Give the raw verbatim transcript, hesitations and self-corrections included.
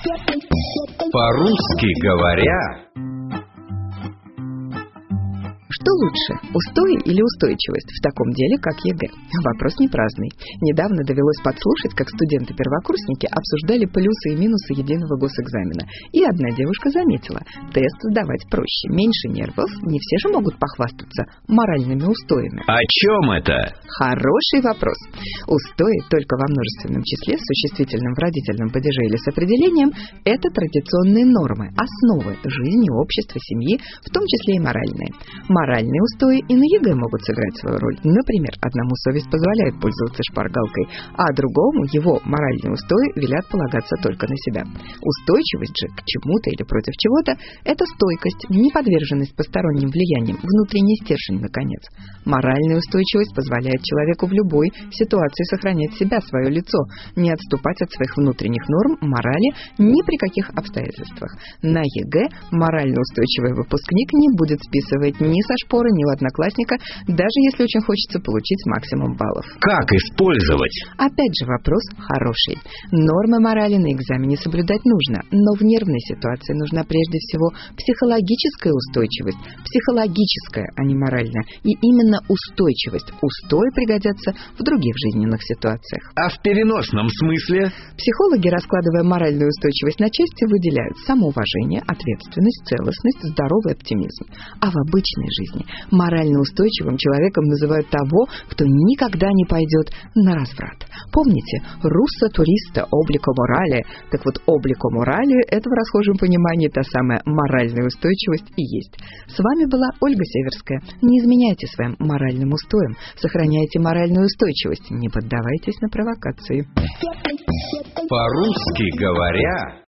По-русски говоря. Что лучше, устой или устойчивость в таком деле, как ЕГЭ? Вопрос не праздный. Недавно довелось подслушать, как студенты-первокурсники обсуждали плюсы и минусы единого госэкзамена. И одна девушка заметила, тест сдавать проще, меньше нервов, не все же могут похвастаться моральными устоями. О чем это? Хороший вопрос. Устои только во множественном числе с существительным в родительном падеже или с определением – это традиционные нормы, основы жизни, общества, семьи, в том числе и моральные. Моральные устои и на ЕГЭ могут сыграть свою роль. Например, одному совесть позволяет пользоваться шпаргалкой, а другому его моральные устои велят полагаться только на себя. Устойчивость же к чему-то или против чего-то – это стойкость, неподверженность посторонним влияниям, внутренний стержень, наконец. Моральная устойчивость позволяет человеку в любой ситуации сохранять себя, свое лицо, не отступать от своих внутренних норм, морали ни при каких обстоятельствах. На ЕГЭ морально устойчивый выпускник не будет списывать ни со шпоры, ни у одноклассника, даже если очень хочется получить максимум баллов. Как использовать? Опять же вопрос хороший. Нормы морали на экзамене соблюдать нужно, но в нервной ситуации нужна прежде всего психологическая устойчивость. Психологическая, а не моральная. И именно устойчивость. Устои пригодятся в других жизненных ситуациях. А в переносном смысле? Психологи, раскладывая моральную устойчивость на части, выделяют самоуважение, ответственность, целостность, здоровый оптимизм. А в обычной жизни морально устойчивым человеком называют того, кто никогда не пойдет на разврат. Помните, руссо туриста облико морали? Так вот, облико морали – это в расхожем понимании та самая моральная устойчивость и есть. С вами была Ольга Северская. Не изменяйте своим моральным устоям, сохраняйте моральную устойчивость, не поддавайтесь на провокации. По-русски говоря.